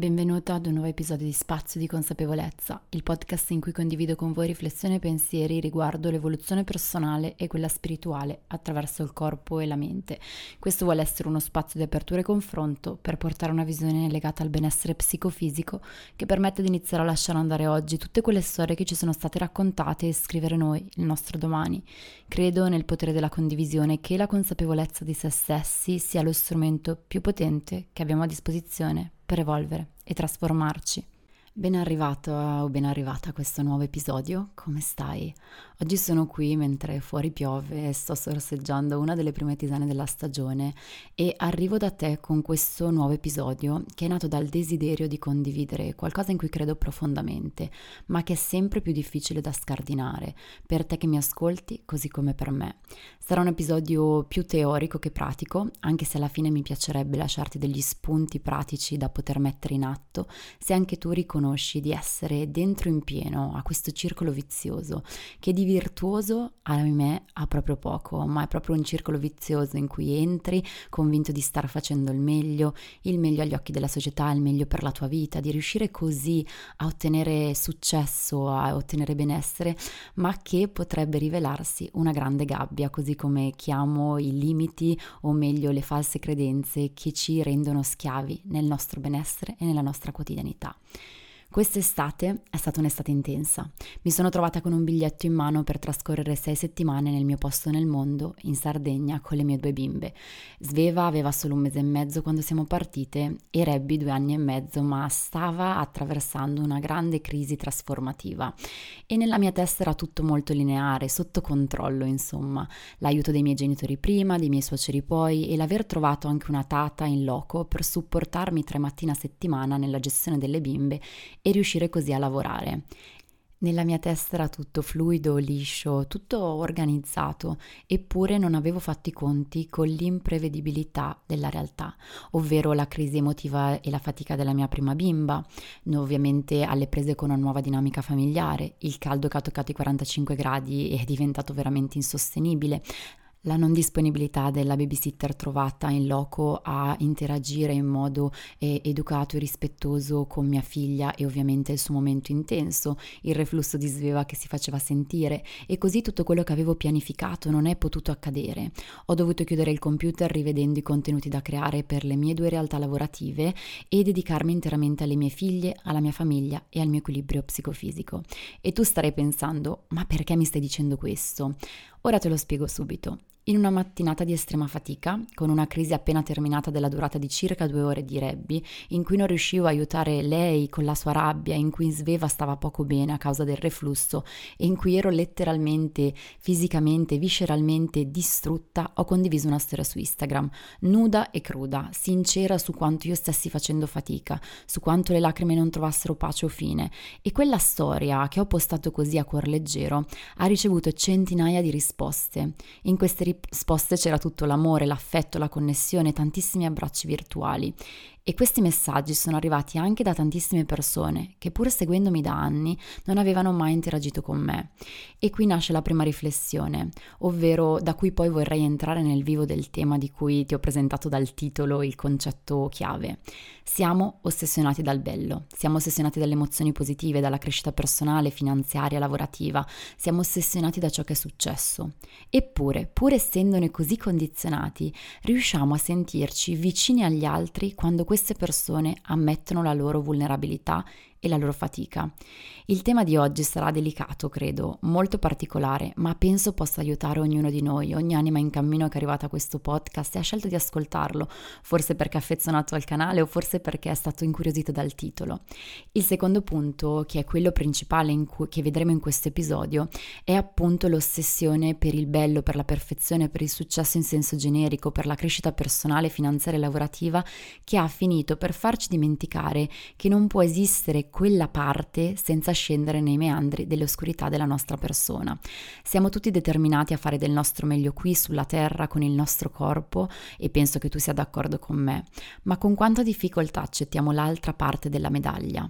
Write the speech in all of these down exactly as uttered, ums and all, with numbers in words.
Benvenuto ad un nuovo episodio di Spazio di Consapevolezza, il podcast in cui condivido con voi riflessioni e pensieri riguardo l'evoluzione personale e quella spirituale attraverso il corpo e la mente. Questo vuole essere uno spazio di apertura e confronto per portare una visione legata al benessere psicofisico che permette di iniziare a lasciare andare oggi tutte quelle storie che ci sono state raccontate e scrivere noi, il nostro domani. Credo nel potere della condivisione e che la consapevolezza di se stessi sia lo strumento più potente che abbiamo a disposizione per evolvere e trasformarci. Ben arrivato o ben arrivata a questo nuovo episodio, come stai? Oggi sono qui mentre fuori piove e sto sorseggiando una delle prime tisane della stagione e arrivo da te con questo nuovo episodio che è nato dal desiderio di condividere qualcosa in cui credo profondamente, ma che è sempre più difficile da scardinare, per te che mi ascolti così come per me. Sarà un episodio più teorico che pratico, anche se alla fine mi piacerebbe lasciarti degli spunti pratici da poter mettere in atto, se anche tu riconosci conosci di essere dentro in pieno a questo circolo vizioso che di virtuoso ahimè ha proprio poco, ma è proprio un circolo vizioso in cui entri convinto di star facendo il meglio, il meglio agli occhi della società, il meglio per la tua vita, di riuscire così a ottenere successo, a ottenere benessere, ma che potrebbe rivelarsi una grande gabbia, così come chiamo i limiti o meglio le false credenze che ci rendono schiavi nel nostro benessere e nella nostra quotidianità. Quest'estate è stata un'estate intensa. Mi sono trovata con un biglietto in mano per trascorrere sei settimane nel mio posto nel mondo, in Sardegna, con le mie due bimbe. Sveva aveva solo un mese e mezzo quando siamo partite e Rebby due anni e mezzo, ma stava attraversando una grande crisi trasformativa. E nella mia testa era tutto molto lineare, sotto controllo, insomma. L'aiuto dei miei genitori prima, dei miei suoceri poi e l'aver trovato anche una tata in loco per supportarmi tre mattine a settimana nella gestione delle bimbe e riuscire così a lavorare. Nella mia testa era tutto fluido, liscio, tutto organizzato, eppure non avevo fatto i conti con l'imprevedibilità della realtà, ovvero la crisi emotiva e la fatica della mia prima bimba, ovviamente alle prese con una nuova dinamica familiare, il caldo che ha toccato i quarantacinque gradi e è diventato veramente insostenibile, la non disponibilità della babysitter trovata in loco a interagire in modo eh, educato e rispettoso con mia figlia e ovviamente il suo momento intenso, il reflusso di sveva che si faceva sentire e così tutto quello che avevo pianificato non è potuto accadere. Ho dovuto chiudere il computer rivedendo i contenuti da creare per le mie due realtà lavorative e dedicarmi interamente alle mie figlie, alla mia famiglia e al mio equilibrio psicofisico. E tu starai pensando, ma perché mi stai dicendo questo? Ora te lo spiego subito. In una mattinata di estrema fatica, con una crisi appena terminata della durata di circa due ore di Rebby, in cui non riuscivo a aiutare lei con la sua rabbia, in cui Sveva stava poco bene a causa del reflusso e in cui ero letteralmente, fisicamente, visceralmente distrutta, ho condiviso una storia su Instagram, nuda e cruda, sincera su quanto io stessi facendo fatica, su quanto le lacrime non trovassero pace o fine. E quella storia, che ho postato così a cuor leggero, ha ricevuto centinaia di risposte. In queste risposte c'era tutto l'amore, l'affetto, la connessione, tantissimi abbracci virtuali. E questi messaggi sono arrivati anche da tantissime persone che pur seguendomi da anni non avevano mai interagito con me. E qui nasce la prima riflessione, ovvero da cui poi vorrei entrare nel vivo del tema di cui ti ho presentato dal titolo il concetto chiave. Siamo ossessionati dal bello, siamo ossessionati dalle emozioni positive, dalla crescita personale, finanziaria, lavorativa, siamo ossessionati da ciò che è successo. Eppure, pur essendone così condizionati, riusciamo a sentirci vicini agli altri quando queste persone ammettono la loro vulnerabilità e la loro fatica. Il tema di oggi sarà delicato, credo, molto particolare, ma penso possa aiutare ognuno di noi, ogni anima in cammino che è arrivata a questo podcast e ha scelto di ascoltarlo, forse perché è affezionato al canale o forse perché è stato incuriosito dal titolo. Il secondo punto, che è quello principale in cui, che vedremo in questo episodio, è appunto l'ossessione per il bello, per la perfezione, per il successo in senso generico, per la crescita personale, finanziaria e lavorativa, che ha finito per farci dimenticare che non può esistere quella parte senza scendere nei meandri dell'oscurità della nostra persona. Siamo tutti determinati a fare del nostro meglio qui sulla terra con il nostro corpo e penso che tu sia d'accordo con me, ma con quanta difficoltà accettiamo l'altra parte della medaglia.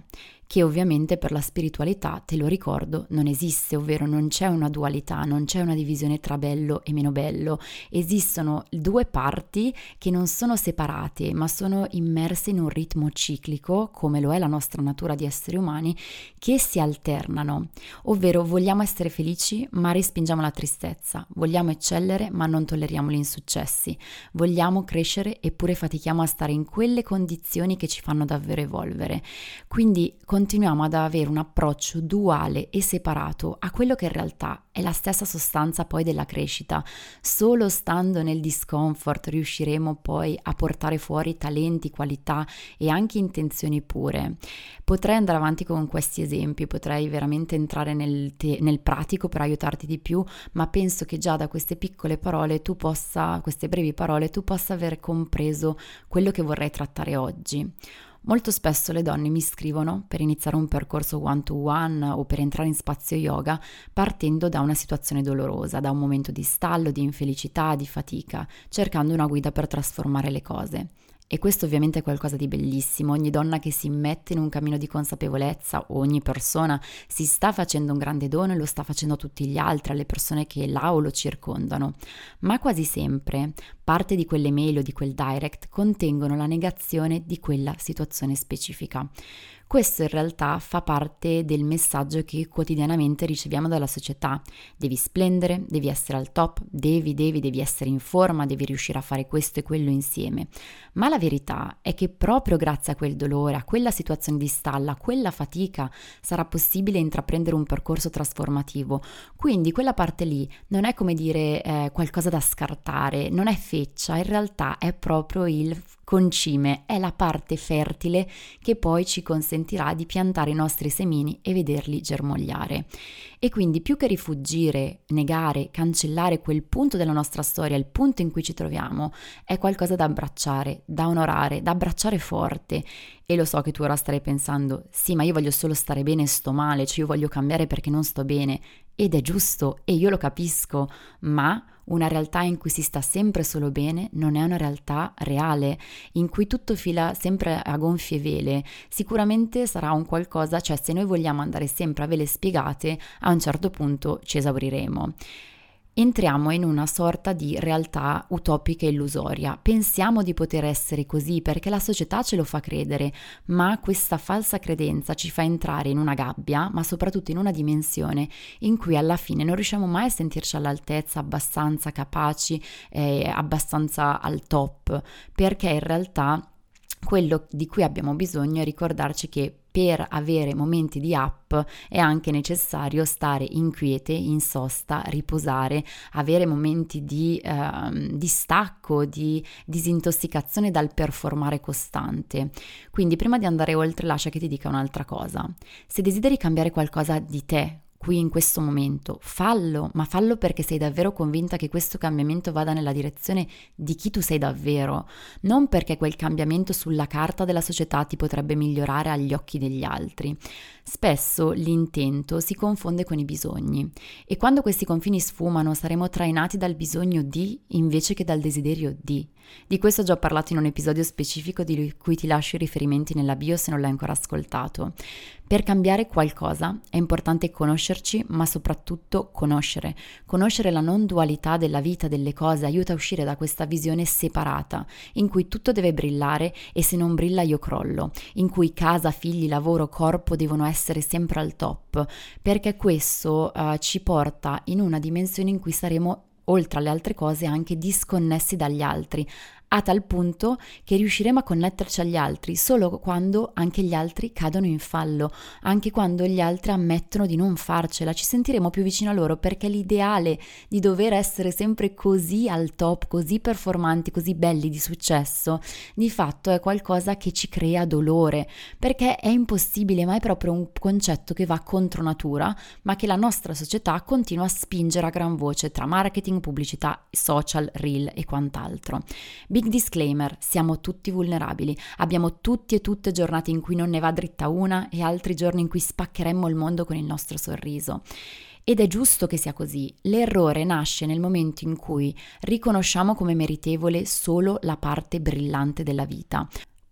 che ovviamente per la spiritualità, te lo ricordo, non esiste, ovvero non c'è una dualità, non c'è una divisione tra bello e meno bello, esistono due parti che non sono separate ma sono immerse in un ritmo ciclico, come lo è la nostra natura di esseri umani, che si alternano, ovvero vogliamo essere felici ma respingiamo la tristezza, vogliamo eccellere ma non tolleriamo gli insuccessi, vogliamo crescere eppure fatichiamo a stare in quelle condizioni che ci fanno davvero evolvere. Quindi continuiamo ad avere un approccio duale e separato a quello che in realtà è la stessa sostanza poi della crescita. Solo stando nel discomfort riusciremo poi a portare fuori talenti, qualità e anche intenzioni pure. Potrei andare avanti con questi esempi, potrei veramente entrare nel, te- nel pratico per aiutarti di più, ma penso che già da queste piccole parole tu possa, queste brevi parole, tu possa aver compreso quello che vorrei trattare oggi. Molto spesso le donne mi scrivono per iniziare un percorso one to one o per entrare in spazio yoga partendo da una situazione dolorosa, da un momento di stallo, di infelicità, di fatica, cercando una guida per trasformare le cose. E questo ovviamente è qualcosa di bellissimo, ogni donna che si mette in un cammino di consapevolezza, ogni persona si sta facendo un grande dono e lo sta facendo a tutti gli altri, alle persone che la o lo circondano, ma quasi sempre parte di quelle mail o di quel direct contengono la negazione di quella situazione specifica. Questo in realtà fa parte del messaggio che quotidianamente riceviamo dalla società. Devi splendere, devi essere al top, devi, devi, devi essere in forma, devi riuscire a fare questo e quello insieme. Ma la verità è che proprio grazie a quel dolore, a quella situazione di stallo, a quella fatica, sarà possibile intraprendere un percorso trasformativo. Quindi quella parte lì non è come dire eh, qualcosa da scartare, non è feccia, in realtà è proprio il concime, è la parte fertile che poi ci consentirà di piantare i nostri semini e vederli germogliare. E quindi più che rifuggire, negare, cancellare quel punto della nostra storia, il punto in cui ci troviamo, è qualcosa da abbracciare, da onorare, da abbracciare forte. E lo so che tu ora starai pensando, sì, ma io voglio solo stare bene e sto male, cioè io voglio cambiare perché non sto bene. Ed è giusto, e io lo capisco, ma una realtà in cui si sta sempre solo bene non è una realtà reale, in cui tutto fila sempre a gonfie vele. Sicuramente sarà un qualcosa, cioè se noi vogliamo andare sempre a vele spiegate, a un certo punto ci esauriremo. Entriamo in una sorta di realtà utopica e illusoria. Pensiamo di poter essere così perché la società ce lo fa credere, ma questa falsa credenza ci fa entrare in una gabbia, ma soprattutto in una dimensione in cui alla fine non riusciamo mai a sentirci all'altezza, abbastanza capaci, eh, abbastanza al top, perché in realtà quello di cui abbiamo bisogno è ricordarci che per avere momenti di up è anche necessario stare in quiete, in sosta, riposare, avere momenti di, eh, di stacco, di disintossicazione dal performare costante. Quindi prima di andare oltre lascia che ti dica un'altra cosa. Se desideri cambiare qualcosa di te, qui in questo momento, fallo, ma fallo perché sei davvero convinta che questo cambiamento vada nella direzione di chi tu sei davvero, non perché quel cambiamento sulla carta della società ti potrebbe migliorare agli occhi degli altri. Spesso l'intento si confonde con i bisogni e quando questi confini sfumano saremo trainati dal bisogno di invece che dal desiderio di. Di questo ho già parlato in un episodio specifico di cui ti lascio i riferimenti nella bio se non l'hai ancora ascoltato. Per cambiare qualcosa è importante conoscerci, ma soprattutto conoscere. Conoscere la non dualità della vita, delle cose, aiuta a uscire da questa visione separata, in cui tutto deve brillare e se non brilla io crollo, in cui casa, figli, lavoro, corpo devono essere sempre al top, perché questo uh, ci porta in una dimensione in cui saremo oltre alle altre cose anche disconnessi dagli altri, a tal punto che riusciremo a connetterci agli altri solo quando anche gli altri cadono in fallo, anche quando gli altri ammettono di non farcela, ci sentiremo più vicino a loro perché l'ideale di dover essere sempre così al top, così performanti, così belli di successo, di fatto è qualcosa che ci crea dolore, perché è impossibile, ma è proprio un concetto che va contro natura, ma che la nostra società continua a spingere a gran voce tra marketing, pubblicità, social, reel e quant'altro. Big disclaimer, siamo tutti vulnerabili, abbiamo tutti e tutte giornate in cui non ne va dritta una e altri giorni in cui spaccheremmo il mondo con il nostro sorriso. Ed è giusto che sia così. L'errore nasce nel momento in cui riconosciamo come meritevole solo la parte brillante della vita.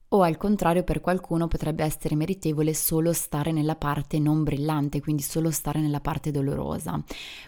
O al contrario, per qualcuno potrebbe essere meritevole solo stare nella parte non brillante, quindi solo stare nella parte dolorosa.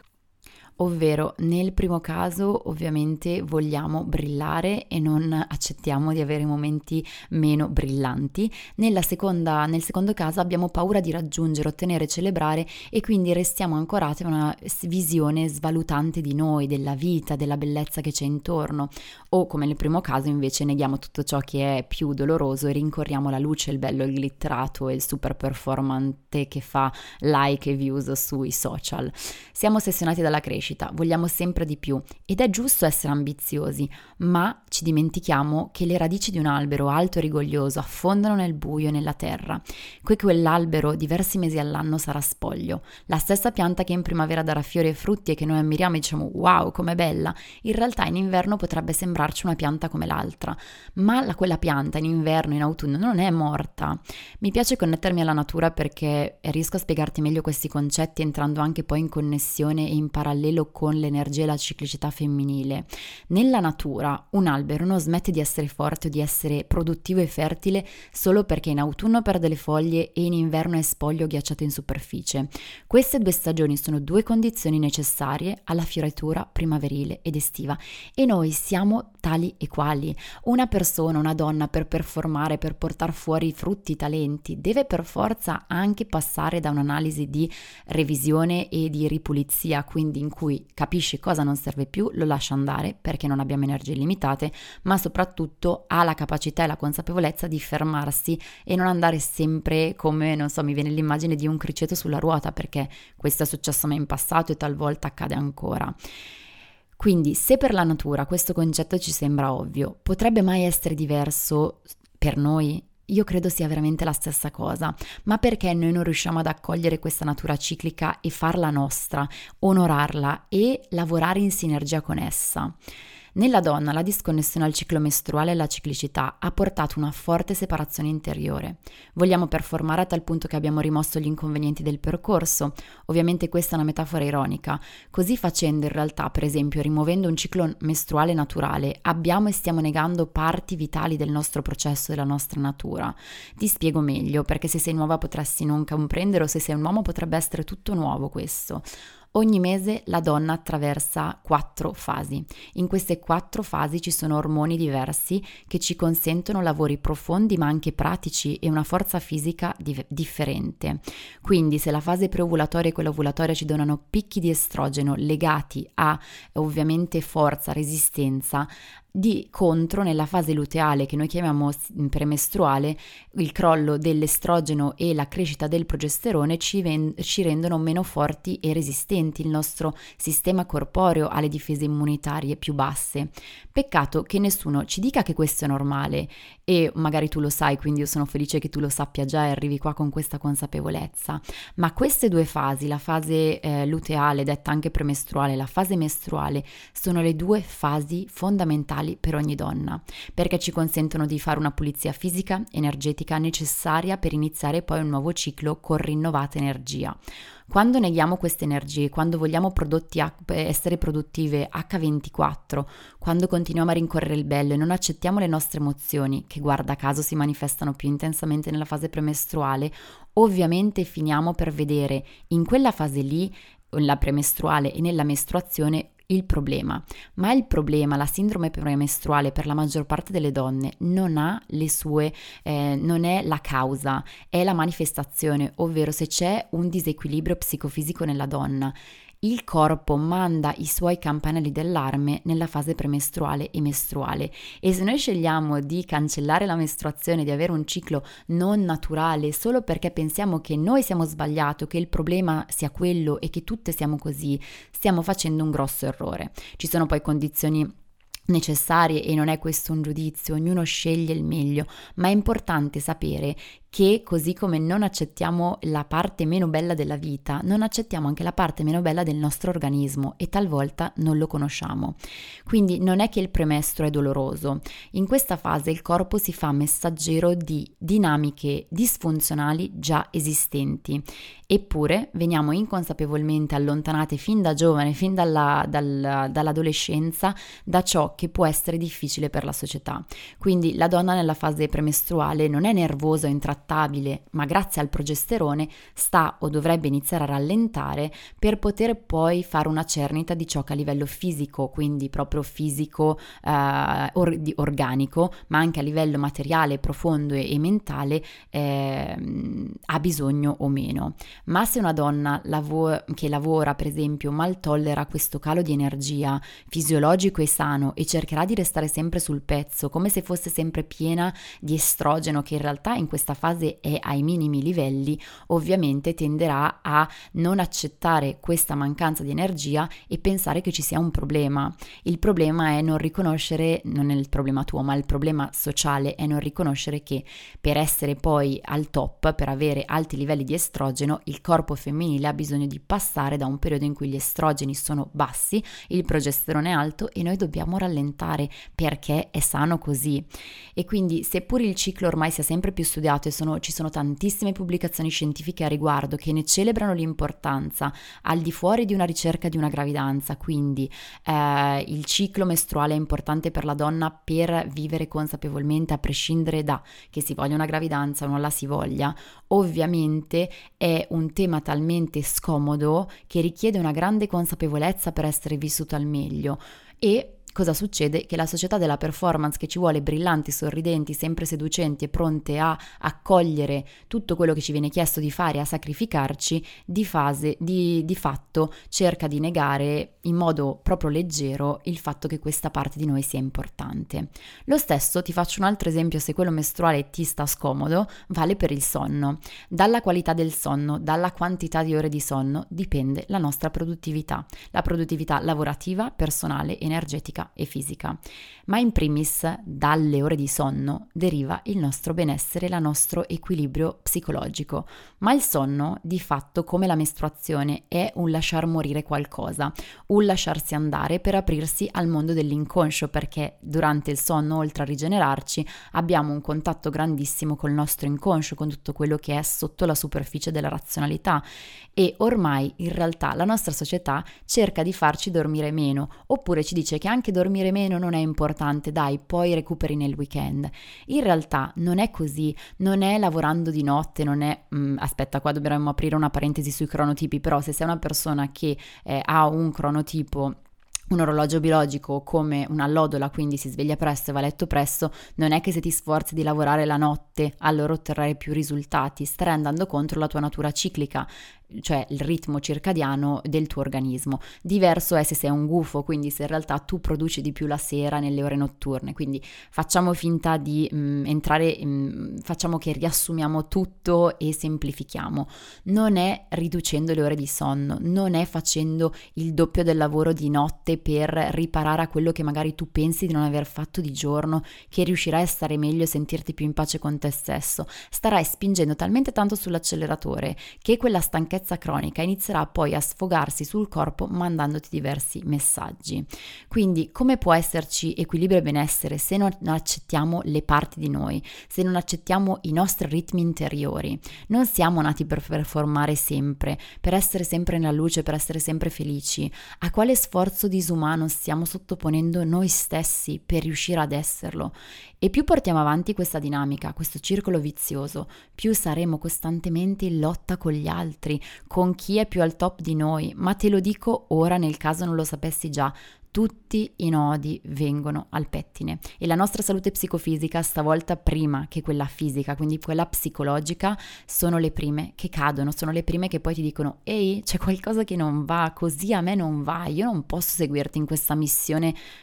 Ovvero, nel primo caso ovviamente vogliamo brillare e non accettiamo di avere momenti meno brillanti. Nella seconda, nel secondo caso abbiamo paura di raggiungere, ottenere, celebrare e quindi restiamo ancorati a una visione svalutante di noi, della vita, della bellezza che c'è intorno. O come nel primo caso invece neghiamo tutto ciò che è più doloroso e rincorriamo la luce, il bello, il glitterato e il super performante che fa like e views sui social. Siamo ossessionati dalla crescita, vogliamo sempre di più ed è giusto essere ambiziosi, ma ci dimentichiamo che le radici di un albero alto e rigoglioso affondano nel buio e nella terra, che quell'albero diversi mesi all'anno sarà spoglio. La stessa pianta che in primavera darà fiori e frutti e che noi ammiriamo e diciamo wow, com'è bella, in realtà in inverno potrebbe sembrarci una pianta come l'altra, ma la, quella pianta in inverno, in autunno non è morta. Mi piace connettermi alla natura perché riesco a spiegarti meglio questi concetti entrando anche poi in connessione e in parallelo con l'energia e la ciclicità femminile. Nella natura un albero non smette di essere forte o di essere produttivo e fertile solo perché in autunno perde le foglie e in inverno è spoglio ghiacciato in superficie. Queste due stagioni sono due condizioni necessarie alla fioritura primaverile ed estiva e noi siamo tali e quali. Una persona, una donna per performare, per portare fuori i frutti, i talenti, deve per forza anche passare da un'analisi di revisione e di ripulizia, quindi in cui capisce cosa non serve più, lo lascia andare perché non abbiamo energie limitate, ma soprattutto ha la capacità e la consapevolezza di fermarsi e non andare sempre come, non so, mi viene l'immagine di un criceto sulla ruota, perché questo è successo a me in passato e talvolta accade ancora. Quindi se per la natura questo concetto ci sembra ovvio, potrebbe mai essere diverso per noi? Io credo sia veramente la stessa cosa, ma perché noi non riusciamo ad accogliere questa natura ciclica e farla nostra, onorarla e lavorare in sinergia con essa? Nella donna la disconnessione al ciclo mestruale e alla ciclicità ha portato una forte separazione interiore. Vogliamo performare a tal punto che abbiamo rimosso gli inconvenienti del percorso. Ovviamente questa è una metafora ironica. Così facendo in realtà, per esempio, rimuovendo un ciclo mestruale naturale, abbiamo e stiamo negando parti vitali del nostro processo, della nostra natura. Ti spiego meglio, perché se sei nuova potresti non comprendere o se sei un uomo potrebbe essere tutto nuovo questo. Ogni mese la donna attraversa quattro fasi. In queste quattro fasi ci sono ormoni diversi che ci consentono lavori profondi ma anche pratici e una forza fisica di- differente. Quindi se la fase preovulatoria e quella ovulatoria ci donano picchi di estrogeno legati a ovviamente forza, resistenza, di contro nella fase luteale che noi chiamiamo premestruale il crollo dell'estrogeno e la crescita del progesterone ci, ven- ci rendono meno forti e resistenti, il nostro sistema corporeo ha le difese immunitarie più basse. Peccato che nessuno ci dica che questo è normale e magari tu lo sai, quindi io sono felice che tu lo sappia già e arrivi qua con questa consapevolezza, ma queste due fasi, la fase eh, luteale detta anche premestruale, la fase mestruale, sono le due fasi fondamentali per ogni donna, perché ci consentono di fare una pulizia fisica, energetica necessaria per iniziare poi un nuovo ciclo con rinnovata energia. Quando neghiamo queste energie, quando vogliamo prodotti H- essere produttive acca ventiquattro, quando continuiamo a rincorrere il bello e non accettiamo le nostre emozioni, che guarda caso si manifestano più intensamente nella fase premestruale, ovviamente finiamo per vedere in quella fase lì, la premestruale e nella mestruazione, il problema, ma il problema, la sindrome premestruale per la maggior parte delle donne non ha le sue, eh, non è la causa, è la manifestazione, ovvero se c'è un disequilibrio psicofisico nella donna, il corpo manda i suoi campanelli d'allarme nella fase premestruale e mestruale e se noi scegliamo di cancellare la mestruazione, di avere un ciclo non naturale solo perché pensiamo che noi siamo sbagliati, che il problema sia quello e che tutte siamo così, stiamo facendo un grosso errore. Ci sono poi condizioni necessarie e non è questo un giudizio, ognuno sceglie il meglio, ma è importante sapere che così come non accettiamo la parte meno bella della vita, non accettiamo anche la parte meno bella del nostro organismo e talvolta non lo conosciamo. Quindi non è che il premestro è doloroso, in questa fase il corpo si fa messaggero di dinamiche disfunzionali già esistenti, eppure veniamo inconsapevolmente allontanate fin da giovane, fin dalla, dal, dall'adolescenza, da ciò che può essere difficile per la società. Quindi la donna nella fase premestruale non è nervosa o intrattabile, ma grazie al progesterone sta o dovrebbe iniziare a rallentare per poter poi fare una cernita di ciò che a livello fisico, quindi proprio fisico, eh, or- di organico, ma anche a livello materiale, profondo e, e mentale eh, ha bisogno o meno. Ma se una donna lav- che lavora, per esempio, mal tollera questo calo di energia fisiologico e sano e cercherà di restare sempre sul pezzo, come se fosse sempre piena di estrogeno, che in realtà in questa fase è ai minimi livelli, ovviamente tenderà a non accettare questa mancanza di energia e pensare che ci sia un problema. Il problema è non riconoscere, non è il problema tuo, ma il problema sociale è non riconoscere che per essere poi al top, per avere alti livelli di estrogeno, il corpo femminile ha bisogno di passare da un periodo in cui gli estrogeni sono bassi, il progesterone è alto e noi dobbiamo rallentare perché è sano così. E quindi seppur il ciclo ormai sia sempre più studiato e sono, ci sono tantissime pubblicazioni scientifiche a riguardo che ne celebrano l'importanza al di fuori di una ricerca di una gravidanza, quindi eh, il ciclo mestruale è importante per la donna per vivere consapevolmente a prescindere da che si voglia una gravidanza o non la si voglia, ovviamente è un tema talmente scomodo che richiede una grande consapevolezza per essere vissuto al meglio. E cosa succede? Che la società della performance, che ci vuole brillanti, sorridenti, sempre seducenti e pronte a accogliere tutto quello che ci viene chiesto di fare, a sacrificarci, di fase, di, di fatto cerca di negare in modo proprio leggero il fatto che questa parte di noi sia importante. Lo stesso, ti faccio un altro esempio, se quello mestruale ti sta scomodo, vale per il sonno. Dalla qualità del sonno, dalla quantità di ore di sonno dipende la nostra produttività, la produttività lavorativa, personale, energetica e fisica, ma in primis dalle ore di sonno deriva il nostro benessere, il nostro equilibrio psicologico. Ma il sonno, di fatto, come la mestruazione, è un lasciar morire qualcosa, un lasciarsi andare per aprirsi al mondo dell'inconscio, perché durante il sonno, oltre a rigenerarci, abbiamo un contatto grandissimo col nostro inconscio, con tutto quello che è sotto la superficie della razionalità, e ormai in realtà la nostra società cerca di farci dormire meno, oppure ci dice che anche dormire meno non è importante, dai, poi recuperi nel weekend. In realtà non è così, non è lavorando di notte, non è... Mh, aspetta, qua dovremmo aprire una parentesi sui cronotipi, però se sei una persona che eh, ha un cronotipo, un orologio biologico come un'allodola, quindi si sveglia presto e va a letto presto, non è che se ti sforzi di lavorare la notte allora otterrai più risultati, starai andando contro la tua natura ciclica, cioè il ritmo circadiano del tuo organismo. Diverso è se sei un gufo, quindi se in realtà tu produci di più la sera nelle ore notturne. Quindi facciamo finta di mh, entrare, mh, facciamo che riassumiamo tutto e semplifichiamo. Non è riducendo le ore di sonno, non è facendo il doppio del lavoro di notte per riparare a quello che magari tu pensi di non aver fatto di giorno, che riuscirai a stare meglio e sentirti più in pace con te stesso. Starai spingendo talmente tanto sull'acceleratore che quella stanchezza cronica inizierà poi a sfogarsi sul corpo mandandoti diversi messaggi. Quindi come può esserci equilibrio e benessere se non accettiamo le parti di noi, se non accettiamo i nostri ritmi interiori? Non siamo nati per performare sempre, per essere sempre nella luce, per essere sempre felici. A quale sforzo disumano stiamo sottoponendo noi stessi per riuscire ad esserlo? E più portiamo avanti questa dinamica, questo circolo vizioso, più saremo costantemente in lotta con gli altri, con chi è più al top di noi. Ma te lo dico ora nel caso non lo sapessi già, tutti i nodi vengono al pettine e la nostra salute psicofisica, stavolta prima che quella fisica, quindi quella psicologica, sono le prime che cadono, sono le prime che poi ti dicono: ehi, c'è qualcosa che non va, così a me non va, io non posso seguirti in questa missione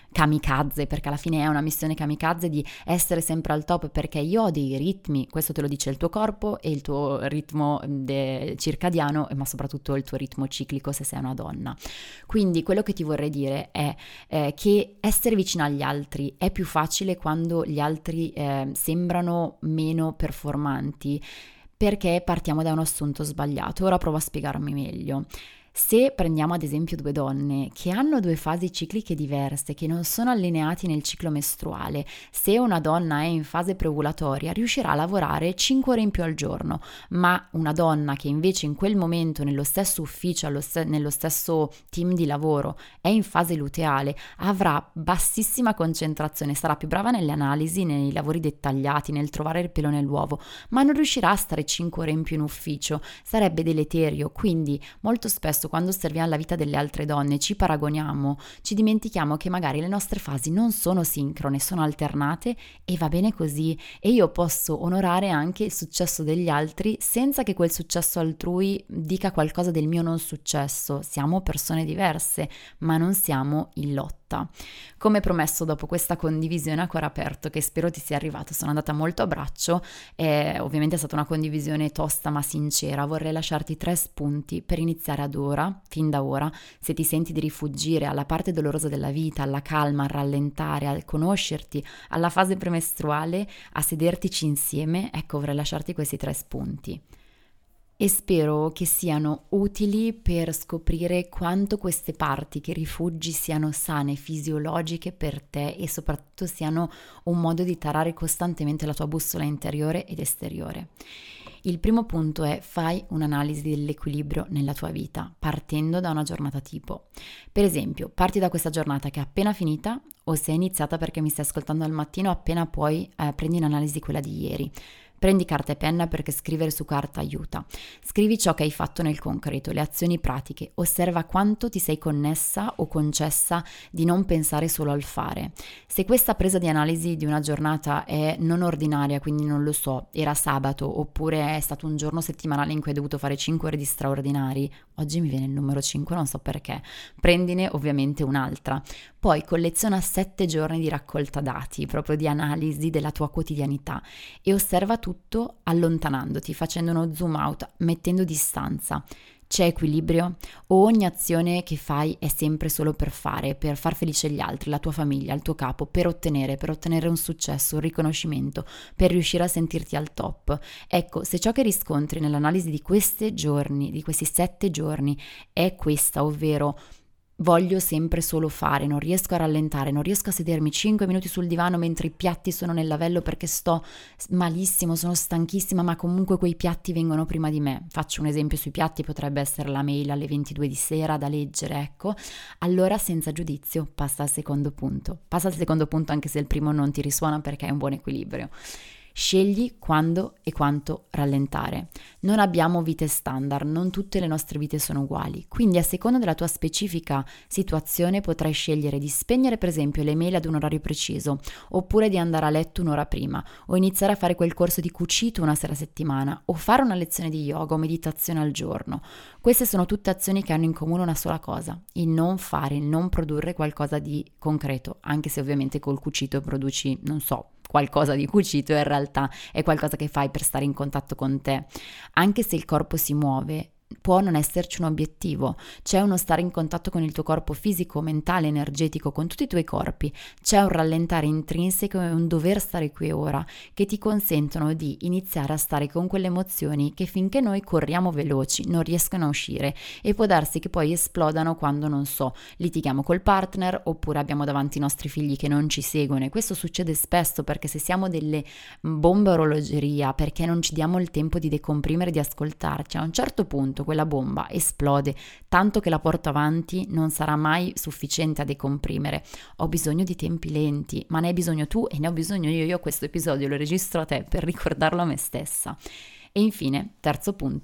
kamikaze, perché alla fine è una missione kamikaze di essere sempre al top, perché io ho dei ritmi, questo te lo dice il tuo corpo e il tuo ritmo de- circadiano, ma soprattutto il tuo ritmo ciclico se sei una donna. Quindi quello che ti vorrei dire è eh, che essere vicino agli altri è più facile quando gli altri eh, sembrano meno performanti, perché partiamo da un assunto sbagliato. Ora provo a spiegarmi meglio. Se prendiamo ad esempio due donne che hanno due fasi cicliche diverse, che non sono allineati nel ciclo mestruale, se una donna è in fase preovulatoria riuscirà a lavorare cinque ore in più al giorno, ma una donna che invece in quel momento nello stesso ufficio, allo st- nello stesso team di lavoro è in fase luteale, avrà bassissima concentrazione, sarà più brava nelle analisi, nei lavori dettagliati, nel trovare il pelo nell'uovo, ma non riuscirà a stare cinque ore in più in ufficio, sarebbe deleterio. Quindi molto spesso quando osserviamo la vita delle altre donne, ci paragoniamo, ci dimentichiamo che magari le nostre fasi non sono sincrone, sono alternate e va bene così, e io posso onorare anche il successo degli altri senza che quel successo altrui dica qualcosa del mio non successo. Siamo persone diverse, ma non siamo in lotta. Come promesso, dopo questa condivisione a cuore aperto, che spero ti sia arrivato, sono andata molto a braccio, e ovviamente è stata una condivisione tosta ma sincera. Vorrei lasciarti tre spunti per iniziare ad ora, fin da ora, se ti senti di rifuggire alla parte dolorosa della vita, alla calma, al rallentare, al conoscerti, alla fase premestruale, a sedertici insieme. Ecco, vorrei lasciarti questi tre spunti. E spero che siano utili per scoprire quanto queste parti che rifugi siano sane, fisiologiche per te, e soprattutto siano un modo di tarare costantemente la tua bussola interiore ed esteriore. Il primo punto è: fai un'analisi dell'equilibrio nella tua vita, partendo da una giornata tipo. Per esempio, parti da questa giornata che è appena finita, o se è iniziata perché mi stai ascoltando al mattino, appena puoi eh, prendi in analisi quella di ieri. Prendi carta e penna, perché scrivere su carta aiuta. Scrivi ciò che hai fatto nel concreto, le azioni pratiche. Osserva quanto ti sei connessa o concessa di non pensare solo al fare. Se questa presa di analisi di una giornata è non ordinaria, quindi non lo so, era sabato oppure è stato un giorno settimanale in cui hai dovuto fare cinque ore di straordinari, oggi mi viene il numero cinque, non so perché, prendine ovviamente un'altra. Poi colleziona sette giorni di raccolta dati, proprio di analisi della tua quotidianità, e osserva tutto allontanandoti, facendo uno zoom out, mettendo distanza. C'è equilibrio? O ogni azione che fai è sempre solo per fare, per far felice gli altri, la tua famiglia, il tuo capo, per ottenere, per ottenere un successo, un riconoscimento, per riuscire a sentirti al top? Ecco, se ciò che riscontri nell'analisi di questi giorni, di questi sette giorni, è questa, ovvero voglio sempre solo fare, non riesco a rallentare, non riesco a sedermi cinque minuti sul divano mentre i piatti sono nel lavello perché sto malissimo, sono stanchissima, ma comunque quei piatti vengono prima di me. Faccio un esempio sui piatti, potrebbe essere la mail alle ventidue di sera da leggere, ecco. Allora, senza giudizio, passa al secondo punto. Passa al secondo punto anche se il primo non ti risuona, perché è un buon equilibrio. Scegli quando e quanto rallentare. Non abbiamo vite standard, non tutte le nostre vite sono uguali, quindi a seconda della tua specifica situazione potrai scegliere di spegnere per esempio le mail ad un orario preciso, oppure di andare a letto un'ora prima, o iniziare a fare quel corso di cucito una sera a settimana, o fare una lezione di yoga o meditazione al giorno. Queste sono tutte azioni che hanno in comune una sola cosa: il non fare, il non produrre qualcosa di concreto, anche se ovviamente col cucito produci, non so, qualcosa di cucito, in realtà è qualcosa che fai per stare in contatto con te. Anche se il corpo si muove, può non esserci un obiettivo. C'è uno stare in contatto con il tuo corpo fisico, mentale, energetico, con tutti i tuoi corpi. C'è un rallentare intrinseco e un dover stare qui e ora, che ti consentono di iniziare a stare con quelle emozioni che finché noi corriamo veloci non riescono a uscire, e può darsi che poi esplodano quando, non so, litighiamo col partner, oppure abbiamo davanti i nostri figli che non ci seguono. E questo succede spesso perché se siamo delle bombe a orologeria, perché non ci diamo il tempo di decomprimere, di ascoltarci, a un certo punto quella bomba esplode, tanto che la porto avanti non sarà mai sufficiente a decomprimere. Ho bisogno di tempi lenti, ma ne hai bisogno tu e ne ho bisogno io. Io questo episodio lo registro a te per ricordarlo a me stessa. E infine, terzo punto,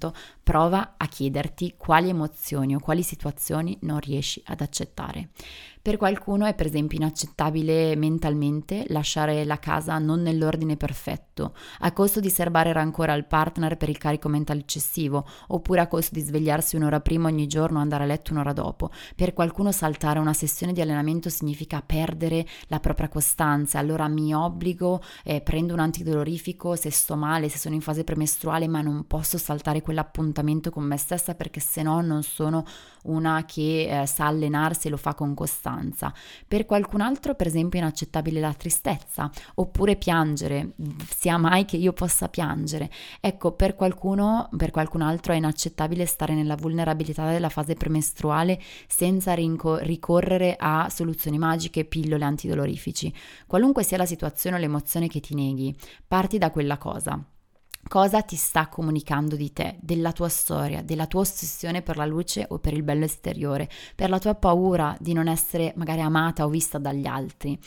Prova a chiederti quali emozioni o quali situazioni non riesci ad accettare. Per qualcuno è per esempio inaccettabile mentalmente lasciare la casa non nell'ordine perfetto, a costo di serbare rancore al partner per il carico mentale eccessivo, oppure a costo di svegliarsi un'ora prima ogni giorno e andare a letto un'ora dopo. Per qualcuno saltare una sessione di allenamento significa perdere la propria costanza, allora mi obbligo, eh, prendo un antidolorifico se sto male, se sono in fase premestruale, ma non posso saltare quell'appuntamento con me stessa perché se no non sono una che eh, sa allenarsi e lo fa con costanza. Per qualcun altro, per esempio, è inaccettabile la tristezza, oppure piangere, sia mai che io possa piangere. Ecco, per qualcuno, per qualcun altro è inaccettabile stare nella vulnerabilità della fase premestruale senza rinco- ricorrere a soluzioni magiche, pillole, antidolorifici. Qualunque sia la situazione o l'emozione che ti neghi, parti da quella cosa. Cosa ti sta comunicando di te, della tua storia, della tua ossessione per la luce o per il bello esteriore, per la tua paura di non essere magari amata o vista dagli altri?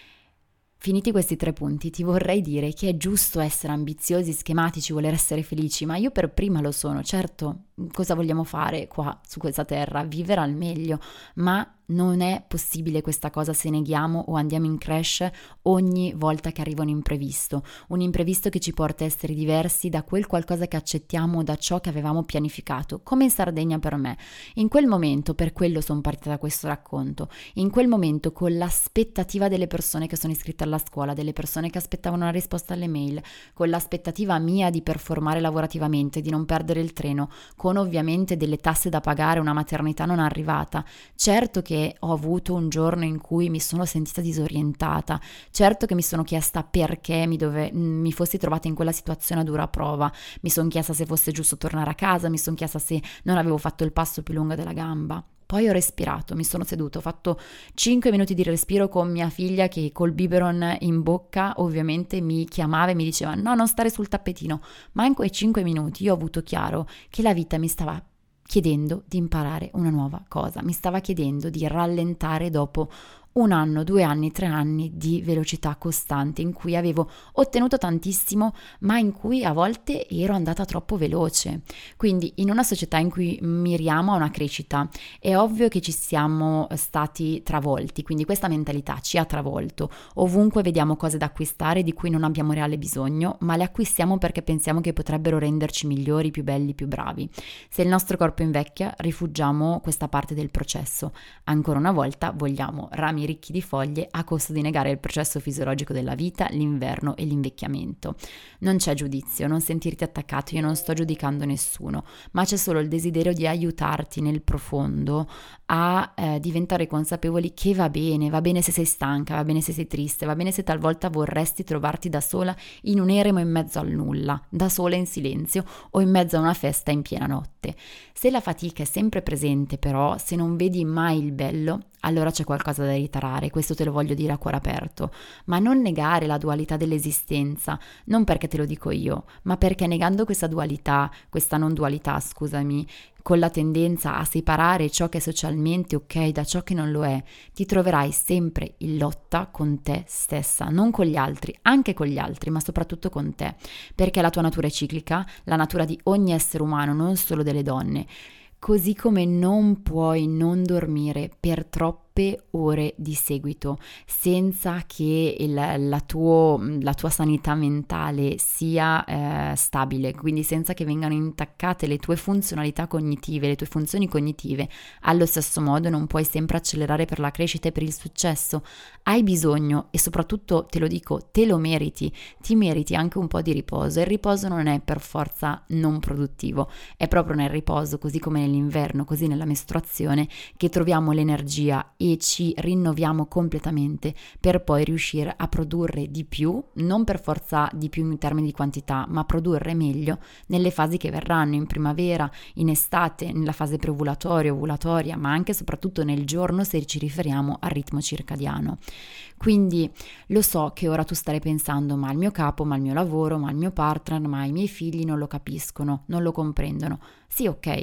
Finiti questi tre punti, ti vorrei dire che è giusto essere ambiziosi, schematici, voler essere felici, ma io per prima lo sono. Certo, cosa vogliamo fare qua su questa terra? Vivere al meglio, ma non è possibile questa cosa se neghiamo o andiamo in crash ogni volta che arriva un imprevisto, un imprevisto che ci porta a essere diversi da quel qualcosa che accettiamo o da ciò che avevamo pianificato, come in Sardegna per me. In quel momento, per quello sono partita da questo racconto, in quel momento con l'aspettativa delle persone che sono iscritte alla scuola, delle persone che aspettavano una risposta alle mail, con l'aspettativa mia di performare lavorativamente, di non perdere il treno, con ovviamente delle tasse da pagare, una maternità non arrivata. Certo che ho avuto un giorno in cui mi sono sentita disorientata, certo che mi sono chiesta perché mi, dove, mi fossi trovata in quella situazione a dura prova, mi sono chiesta se fosse giusto tornare a casa, mi sono chiesta se non avevo fatto il passo più lungo della gamba. Poi ho respirato, mi sono seduto, ho fatto cinque minuti di respiro con mia figlia che col biberon in bocca ovviamente mi chiamava e mi diceva no, non stare sul tappetino, ma in quei cinque minuti io ho avuto chiaro che la vita mi stava chiedendo di imparare una nuova cosa, mi stava chiedendo di rallentare dopo un anno, due anni, tre anni di velocità costante in cui avevo ottenuto tantissimo, ma in cui a volte ero andata troppo veloce. Quindi in una società in cui miriamo a una crescita è ovvio che ci siamo stati travolti, quindi questa mentalità ci ha travolto. Ovunque vediamo cose da acquistare di cui non abbiamo reale bisogno, ma le acquistiamo perché pensiamo che potrebbero renderci migliori, più belli, più bravi. Se il nostro corpo invecchia, rifugiamo questa parte del processo. Ancora una volta vogliamo rami ricchi di foglie a costo di negare il processo fisiologico della vita, l'inverno e l'invecchiamento. Non c'è giudizio, non sentirti attaccato, io non sto giudicando nessuno, ma c'è solo il desiderio di aiutarti nel profondo a eh, diventare consapevoli che va bene, va bene se sei stanca, va bene se sei triste, va bene se talvolta vorresti trovarti da sola in un eremo in mezzo al nulla, da sola in silenzio o in mezzo a una festa in piena notte. Se la fatica è sempre presente però, se non vedi mai il bello, allora c'è qualcosa da ritarare, questo te lo voglio dire a cuore aperto, ma non negare la dualità dell'esistenza, non perché te lo dico io, ma perché negando questa dualità, questa non dualità, scusami, con la tendenza a separare ciò che è socialmente ok da ciò che non lo è, ti troverai sempre in lotta con te stessa, non con gli altri, anche con gli altri, ma soprattutto con te, perché la tua natura è ciclica, la natura di ogni essere umano, non solo delle donne. Così come non puoi non dormire per troppe ore di seguito senza che il, la, tuo, la tua sanità mentale sia eh, stabile, quindi senza che vengano intaccate le tue funzionalità cognitive, le tue funzioni cognitive, allo stesso modo non puoi sempre accelerare per la crescita e per il successo. Hai bisogno, e soprattutto te lo dico, te lo meriti, ti meriti anche un po' di riposo. Il riposo non è per forza non produttivo, è proprio nel riposo, così come nell'inverno, così nella mestruazione, che troviamo l'energia e ci rinnoviamo completamente per poi riuscire a produrre di più, non per forza di più in termini di quantità, ma produrre meglio nelle fasi che verranno, in primavera, in estate, nella fase preovulatoria, ovulatoria, ma anche e soprattutto nel giorno se ci riferiamo al ritmo circadiano. Quindi lo so che ora tu starai pensando ma il mio capo, ma il mio lavoro, ma il mio partner, ma i miei figli non lo capiscono, non lo comprendono. Sì, ok,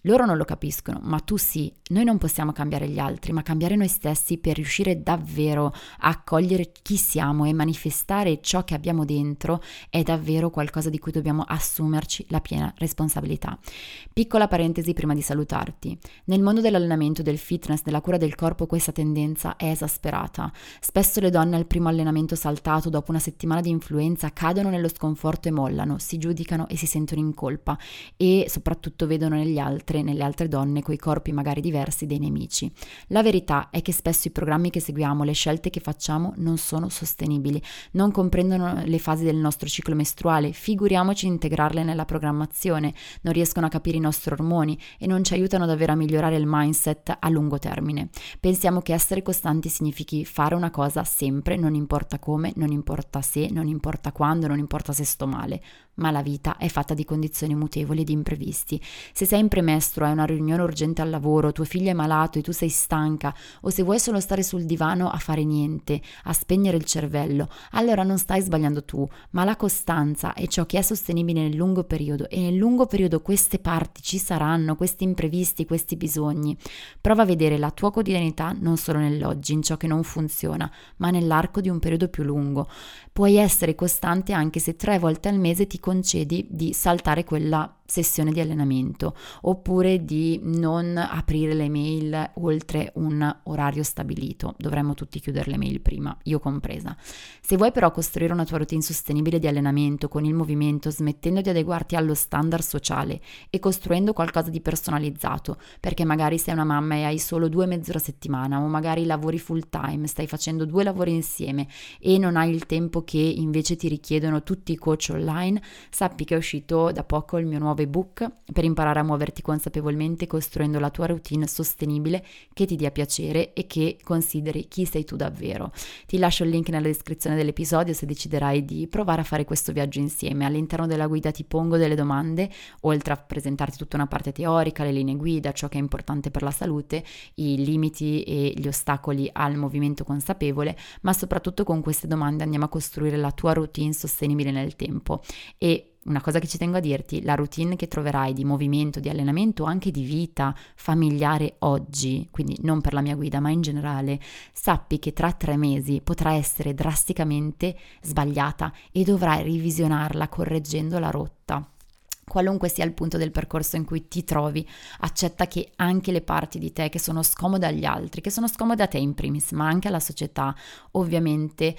Loro non lo capiscono, ma tu sì. Noi non possiamo cambiare gli altri, ma cambiare noi stessi per riuscire davvero a accogliere chi siamo e manifestare ciò che abbiamo dentro è davvero qualcosa di cui dobbiamo assumerci la piena responsabilità. Piccola parentesi prima di salutarti. Nel mondo dell'allenamento, del fitness, della cura del corpo questa tendenza è esasperata. Spesso le donne al primo allenamento saltato dopo una settimana di influenza cadono nello sconforto e mollano, si giudicano e si sentono in colpa e soprattutto vedono negli altri nelle altre donne coi corpi magari diversi dei nemici. La verità è che spesso i programmi che seguiamo, le scelte che facciamo non sono sostenibili, non comprendono le fasi del nostro ciclo mestruale, figuriamoci integrarle nella programmazione, non riescono a capire i nostri ormoni e non ci aiutano davvero a migliorare il mindset a lungo termine. Pensiamo che essere costanti significhi fare una cosa sempre, non importa come, non importa se, non importa quando, non importa se sto male, ma la vita è fatta di condizioni mutevoli e di imprevisti. Se sei in premestro, hai una riunione urgente al lavoro, tuo figlio è malato e tu sei stanca, o se vuoi solo stare sul divano a fare niente, a spegnere il cervello, allora non stai sbagliando tu, ma la costanza è ciò che è sostenibile nel lungo periodo, e nel lungo periodo queste parti ci saranno, questi imprevisti, questi bisogni. Prova a vedere la tua quotidianità non solo nell'oggi, in ciò che non funziona, ma nell'arco di un periodo più lungo. Puoi essere costante anche se tre volte al mese ti concedi di saltare quella sessione di allenamento, oppure di non aprire le mail oltre un orario stabilito. Dovremmo tutti chiudere le mail prima, io compresa. Se vuoi però costruire una tua routine sostenibile di allenamento con il movimento, smettendo di adeguarti allo standard sociale e costruendo qualcosa di personalizzato, perché magari sei una mamma e hai solo due mezz'ore a settimana, o magari lavori full time, stai facendo due lavori insieme e non hai il tempo che invece ti richiedono tutti i coach online, sappi che è uscito da poco il mio nuovo ebook per imparare a muoverti consapevolmente costruendo la tua routine sostenibile che ti dia piacere e che consideri chi sei tu davvero. Ti lascio il link nella descrizione dell'episodio se deciderai di provare a fare questo viaggio insieme. All'interno della guida ti pongo delle domande, oltre a presentarti tutta una parte teorica, le linee guida, ciò che è importante per la salute, i limiti e gli ostacoli al movimento consapevole, ma soprattutto con queste domande andiamo a costruire la tua routine sostenibile nel tempo. E una cosa che ci tengo a dirti, la routine che troverai di movimento, di allenamento, anche di vita familiare oggi, quindi non per la mia guida ma in generale, sappi che tra tre mesi potrà essere drasticamente sbagliata e dovrai revisionarla correggendo la rotta. Qualunque sia il punto del percorso in cui ti trovi, accetta che anche le parti di te che sono scomode agli altri, che sono scomode a te in primis, ma anche alla società, ovviamente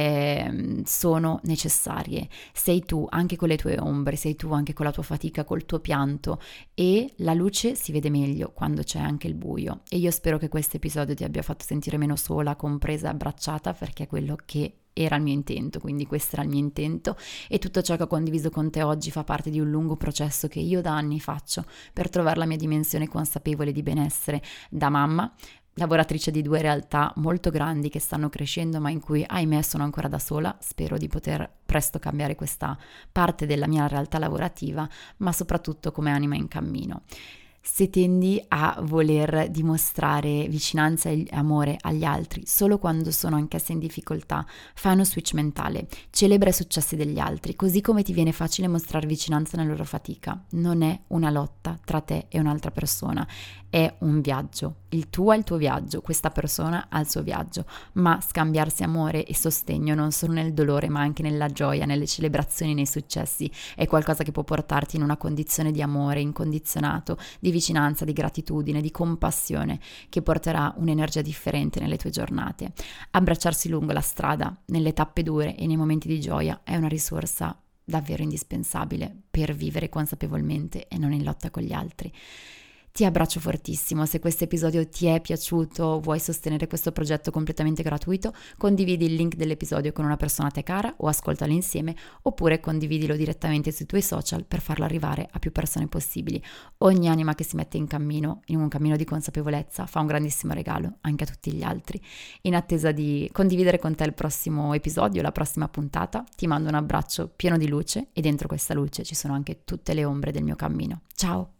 eh, sono necessarie. Sei tu anche con le tue ombre, sei tu anche con la tua fatica, col tuo pianto, e la luce si vede meglio quando c'è anche il buio. E io spero che questo episodio ti abbia fatto sentire meno sola, compresa, abbracciata, perché è quello che era il mio intento, quindi questo era il mio intento, e tutto ciò che ho condiviso con te oggi fa parte di un lungo processo che io da anni faccio per trovare la mia dimensione consapevole di benessere da mamma, lavoratrice di due realtà molto grandi che stanno crescendo ma in cui ahimè sono ancora da sola. Spero di poter presto cambiare questa parte della mia realtà lavorativa, ma soprattutto come anima in cammino. Se tendi a voler dimostrare vicinanza e amore agli altri solo quando sono anch'esse in difficoltà, fai uno switch mentale, celebra i successi degli altri, così come ti viene facile mostrare vicinanza nella loro fatica. Non è una lotta tra te e un'altra persona, è un viaggio. Il tuo è il tuo viaggio, questa persona ha il suo viaggio, ma scambiarsi amore e sostegno non solo nel dolore ma anche nella gioia, nelle celebrazioni, nei successi, è qualcosa che può portarti in una condizione di amore incondizionato, di vicinanza, di gratitudine, di compassione, che porterà un'energia differente nelle tue giornate. Abbracciarsi lungo la strada, nelle tappe dure e nei momenti di gioia è una risorsa davvero indispensabile per vivere consapevolmente e non in lotta con gli altri. Ti abbraccio fortissimo. Se questo episodio ti è piaciuto, vuoi sostenere questo progetto completamente gratuito, condividi il link dell'episodio con una persona a te cara o ascoltalo insieme, oppure condividilo direttamente sui tuoi social per farlo arrivare a più persone possibili. Ogni anima che si mette in cammino, in un cammino di consapevolezza, fa un grandissimo regalo anche a tutti gli altri. In attesa di condividere con te il prossimo episodio, la prossima puntata, ti mando un abbraccio pieno di luce, e dentro questa luce ci sono anche tutte le ombre del mio cammino. Ciao!